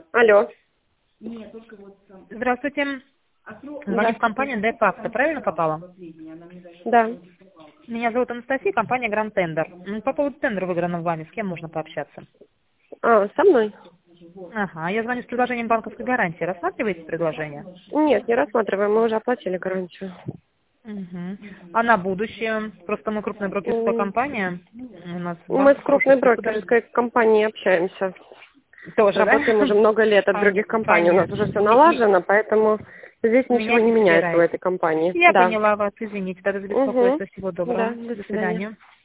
Алло. Здравствуйте. Звоню в компанию Депакта. Правильно попала? Да. Меня зовут Анастасия, компания Гранд Тендер. По поводу тендера, выигранного вами, с кем можно пообщаться? Со мной? Ага, я звоню с предложением банковской гарантии. Рассматриваете предложение? Нет, не рассматриваем, мы уже оплатили гарантию. Угу. А на будущее? Просто мы крупная брокерская компания. У нас Мы банк с крупной слушается брокерской компанией общаемся. тоже, да? Работаем уже много лет от других компаний. У нас уже Понятно. все налажено, поэтому здесь ничего Меня не не меняется в собираете. этой компании. Я Да. поняла вас, извините, тогда за Угу. беспокойство. Всего Да, доброго. до До свидания. свидания.